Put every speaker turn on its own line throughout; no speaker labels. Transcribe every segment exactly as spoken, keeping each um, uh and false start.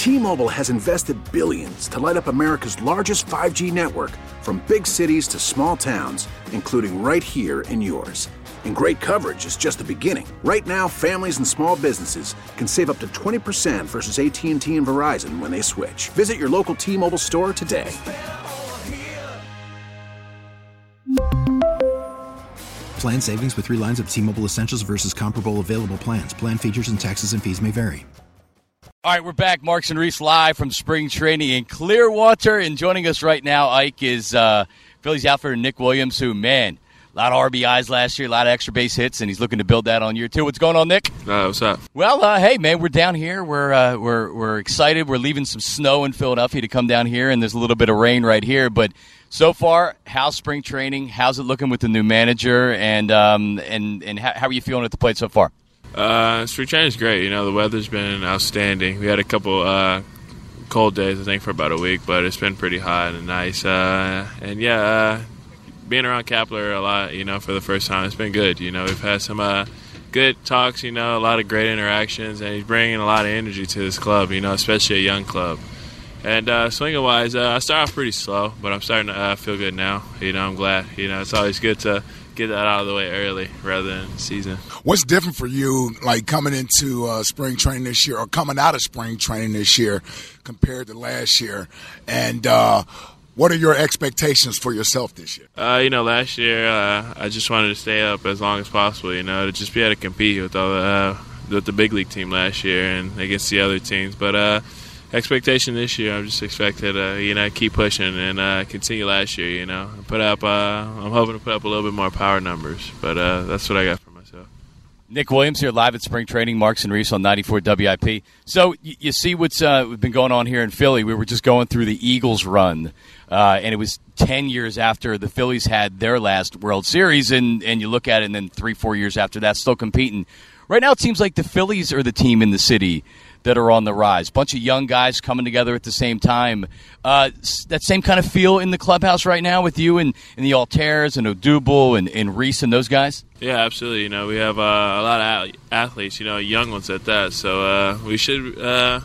T-Mobile has invested billions to light up America's largest five G network, from big cities to small towns, including right here in yours. And great coverage is just the beginning. Right now, families and small businesses can save up to twenty percent versus A T and T and Verizon when they switch. Visit your local T-Mobile store today.
Plan savings with three lines of T-Mobile Essentials versus comparable available plans. Plan features and taxes and fees may vary.
All right, we're back. Marks and Reese live from spring training in Clearwater. And joining us right now, Ike, is uh, Phillies outfielder Nick Williams, who, man, a lot of R B Is last year, a lot of extra base hits, and he's looking to build that on year two. What's going on, Nick?
Uh, what's up?
Well, uh, hey, man, we're down here. We're uh, we're we're excited. We're leaving some snow in Philadelphia to come down here, and there's a little bit of rain right here. But so far, how's spring training? How's it looking with the new manager? And um and and how, how are you feeling at the plate so far?
Uh, spring training is great. You know, the weather's been outstanding. We had a couple uh, cold days, I think, for about a week, but it's been pretty hot and nice. Uh, and yeah. Uh, Being around Kapler a lot, you know, for the first time, it's been good. You know, we've had some uh, good talks, you know, a lot of great interactions, and he's bringing a lot of energy to this club, you know, especially a young club. And uh, swinging-wise, uh, I start off pretty slow, but I'm starting to uh, feel good now. You know, I'm glad. You know, it's always good to get that out of the way early rather than season.
What's different for you, like coming into uh, spring training this year or coming out of spring training this year compared to last year? And uh what are your expectations for yourself this year?
Uh, you know, last year uh, I just wanted to stay up as long as possible, you know, to just be able to compete with all the, uh, with the big league team last year and against the other teams. But uh, expectation this year, I'm just expected to, you know, keep pushing and uh, continue last year, you know. Put up, uh, I'm hoping to put up a little bit more power numbers, but uh, that's what I got for myself.
Nick Williams here live at spring training, Marks and Reese on ninety-four W I P. So you, you see what's uh, been going on here in Philly. We were just going through the Eagles run, uh, and it was ten years after the Phillies had their last World Series, and, and you look at it, and then three, four years after that, still competing. Right now it seems like the Phillies are the team in the city that are on the rise. Bunch of young guys coming together at the same time. Uh, that same kind of feel in the clubhouse right now with you and, and the Altairs and Odubel and, and Reese and those guys?
Yeah, absolutely. You know, we have uh, a lot of athletes, you know, young ones at that. So uh, we should, uh,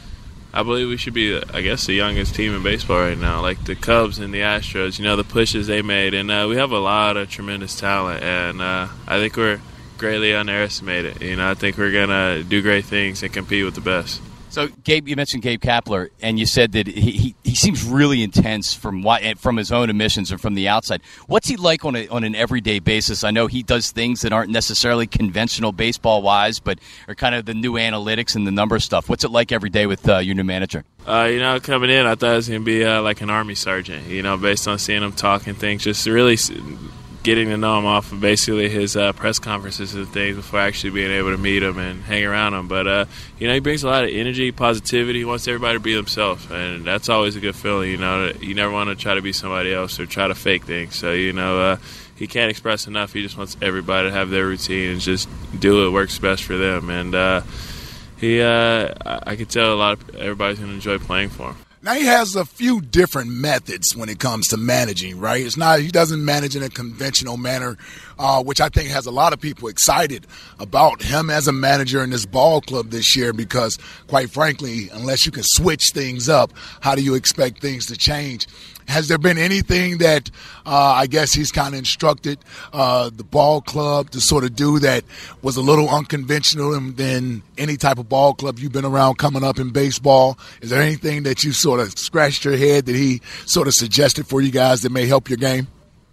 I believe we should be, I guess, the youngest team in baseball right now. Like the Cubs and the Astros, you know, the pushes they made. And uh, we have a lot of tremendous talent. And uh, I think we're greatly underestimated. You know, I think we're going to do great things and compete with the best.
So, Gabe, you mentioned Gabe Kapler, and you said that he, he, he seems really intense from what, from his own admissions and from the outside. What's he like on a, on an everyday basis? I know he does things that aren't necessarily conventional baseball-wise, but are kind of the new analytics and the number stuff. What's it like every day with uh, your new manager?
Uh, you know, coming in, I thought it was going to be uh, like an Army sergeant, you know, based on seeing him talking things, just really getting to know him off of basically his uh, press conferences and things before actually being able to meet him and hang around him. But, uh, you know, he brings a lot of energy, positivity. He wants everybody to be themselves, and that's always a good feeling, you know. You never want to try to be somebody else or try to fake things. So, you know, uh, he can't express enough. He just wants everybody to have their routine and just do what works best for them. And uh, he, uh, I can tell a lot of everybody's going to enjoy playing for him.
Now, he has a few different methods when it comes to managing, right? It's not, he doesn't manage in a conventional manner, uh, which I think has a lot of people excited about him as a manager in this ball club this year because, quite frankly, unless you can switch things up, how do you expect things to change? Has there been anything that uh, I guess he's kind of instructed uh, the ball club to sort of do that was a little unconventional than any type of ball club you've been around coming up in baseball? Is there anything that you sort of scratched your head that he sort of suggested for you guys that may help your game?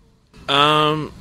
Um,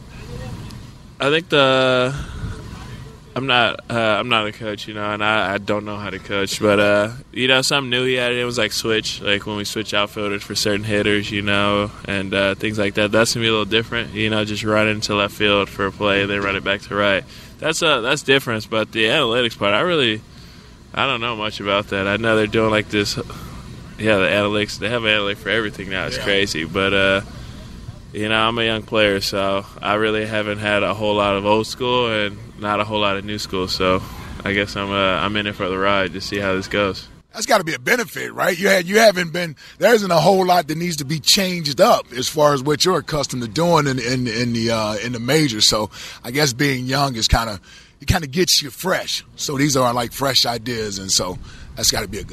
I think the I'm not uh, I'm not a coach, you know, and I, I don't know how to coach. But, uh, you know, something new he added, it was like switch, like when we switch outfielders for certain hitters, you know, and uh, things like that. That's going to be a little different, you know, just run into left field for a play, then run it back to right. That's uh, that's different. But the analytics part, I really I don't know much about that. I know they're doing like this, yeah, the analytics. They have analytics for everything now. It's yeah. crazy. But, uh, you know, I'm a young player, so I really haven't had a whole lot of old school and not a whole lot of new school. So I guess I'm uh, I'm in it for the ride to see how this goes.
That's got to be a benefit, right? You had, you haven't been – there isn't a whole lot that needs to be changed up as far as what you're accustomed to doing in, in, in the uh, in the majors. So I guess being young is kind of – it kind of gets you fresh. So these are like fresh ideas, and so that's got to be a good thing.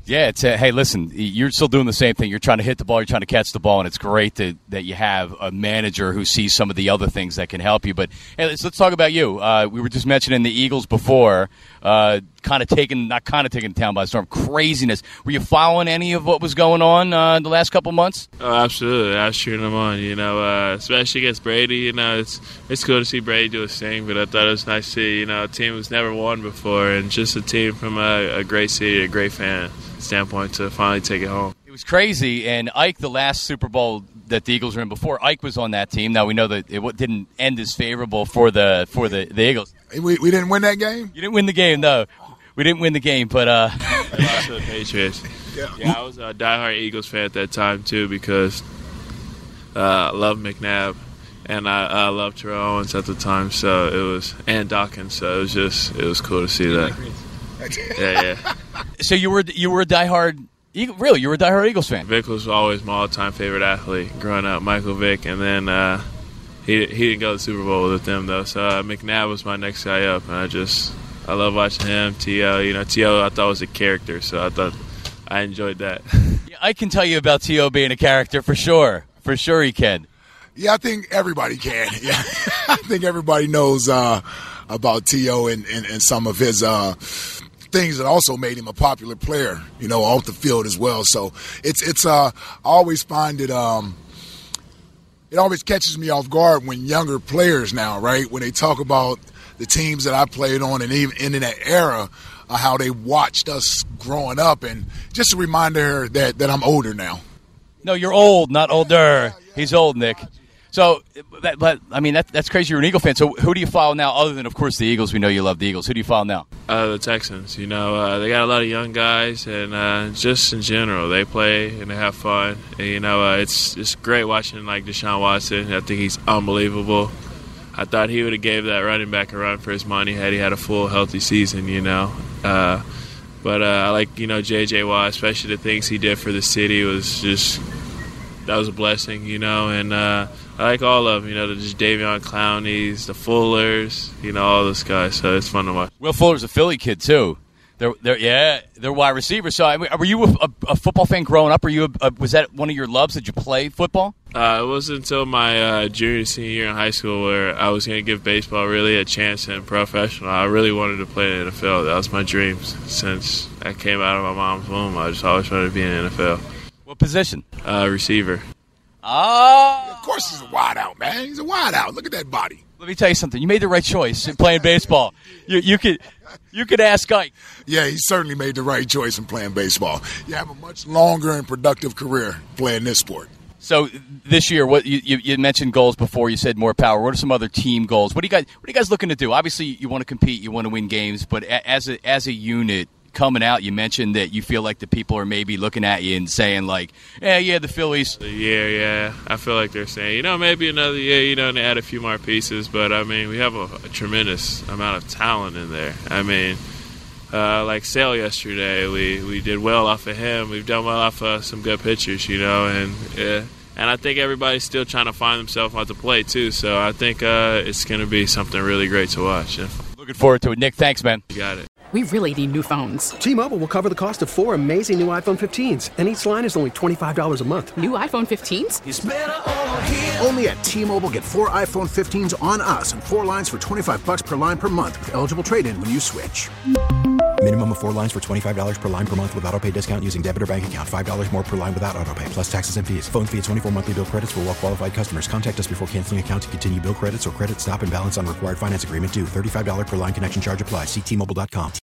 Yeah, it's a, hey, listen, you're still doing the same thing. You're trying to hit the ball, you're trying to catch the ball, and it's great that, that you have a manager who sees some of the other things that can help you. But hey, let's, let's talk about you. Uh, we were just mentioning the Eagles before, uh, kind of taking, not kind of taking the town by storm, craziness. Were you following any of what was going on uh, the last couple months?
Oh, absolutely. I was cheering them on, you know, uh, especially against Brady. You know, it's it's cool to see Brady do his thing, but I thought it was nice to see, you know, a team who's never won before and just a team from a, a great city, a great fan standpoint to finally take it home.
It was crazy, and Ike, the last Super Bowl that the Eagles were in before, Ike was on that team. Now we know that it didn't end as favorable for the for the, the Eagles.
We, we didn't win that game?
You didn't win the game, no. We didn't win the game, but uh
we lost to the Patriots. Yeah. yeah, I was a diehard Eagles fan at that time too because uh, I love McNabb and I, I loved Terrell Owens at the time. So it was and Dawkins. So it was just it was cool to see that. Yeah, yeah.
So you were you were a diehard Eagle, really? You were a diehard Eagles fan?
Vic was always my all-time favorite athlete growing up, Michael Vick, and then uh, he he didn't go to the Super Bowl with them though. So uh, McNabb was my next guy up, and I just I love watching him. T O, you know, T O I thought was a character, so I thought I enjoyed that.
Yeah, I can tell you about T O being a character for sure, for sure he can.
Yeah, I think everybody can. Yeah, I think everybody knows uh, about T O and, and, and some of his. Uh, things that also made him a popular player, you know, off the field as well. So it's it's uh, I always find it um, it always catches me off guard when younger players now, right, when they talk about the teams that I played on and even in that era, uh, how they watched us growing up, and just a reminder that that I'm older now.
No, you're old, not older. He's old, Nick. So, that, but I mean, that, that's crazy. You're an Eagle fan. So, who do you follow now, other than, of course, the Eagles? We know you love the Eagles. Who do you follow now?
Uh, the Texans. You know, uh, they got a lot of young guys, and uh, just in general, they play and they have fun. And, you know, uh, it's it's great watching like Deshaun Watson. I think he's unbelievable. I thought he would have gave that running back a run for his money had he had a full, healthy season. You know, uh, but uh, I like you know J J Watt, especially the things he did for the city was just that was a blessing. You know, and. Uh, I like all of them, you know, the just Davion Clowneys, the Fullers, you know, all those guys. So it's fun to watch.
Will Fuller's a Philly kid, too. They're, they're yeah, they're wide receivers. So, I mean, were you a, a, a football fan growing up? Were you a, a, was that one of your loves? Did you play football?
Uh, it wasn't until my uh, junior, senior year in high school where I was going to give baseball really a chance in professional. I really wanted to play in the N F L. That was my dream since I came out of my mom's womb. I just always wanted to be in the N F L.
What position?
Uh, receiver.
Oh.
Of course he's a wide out, man. He's a wide out. Look at that body.
Let me tell you something. You made the right choice in playing baseball. You, you could you could ask Ike.
Yeah, he certainly made the right choice in playing baseball. You have a much longer and productive career playing this sport.
So this year, what you, you, you mentioned goals before. You said more power. What are some other team goals? What do you guys What are you guys looking to do? Obviously, you want to compete. You want to win games. But as a, as a unit, coming out, you mentioned that you feel like the people are maybe looking at you and saying, like, yeah, yeah, the Phillies.
Yeah, yeah. I feel like they're saying, you know, maybe another year, you know, and they add a few more pieces. But, I mean, we have a, a tremendous amount of talent in there. I mean, uh, like Sale yesterday, we, we did well off of him. We've done well off of some good pitchers, you know, and yeah. And I think everybody's still trying to find themselves out to play, too. So I think uh, it's going to be something really great to watch. Yeah.
Looking forward to it. Nick, thanks, man.
You got it.
We really need new phones.
T-Mobile will cover the cost of four amazing new iPhone fifteens, and each line is only twenty-five dollars a month.
New iPhone fifteens?
It's better over here. Only at T-Mobile, get four iPhone fifteens on us and four lines for twenty-five dollars per line per month with eligible trade-in when you switch.
Minimum of four lines for twenty-five dollars per line per month with autopay discount using debit or bank account. five dollars more per line without autopay, plus taxes and fees. Phone fee at twenty-four monthly bill credits for well-qualified customers. Contact us before canceling account to continue bill credits or credit stop and balance on required finance agreement due. thirty-five dollars per line connection charge applies. See T Mobile dot com.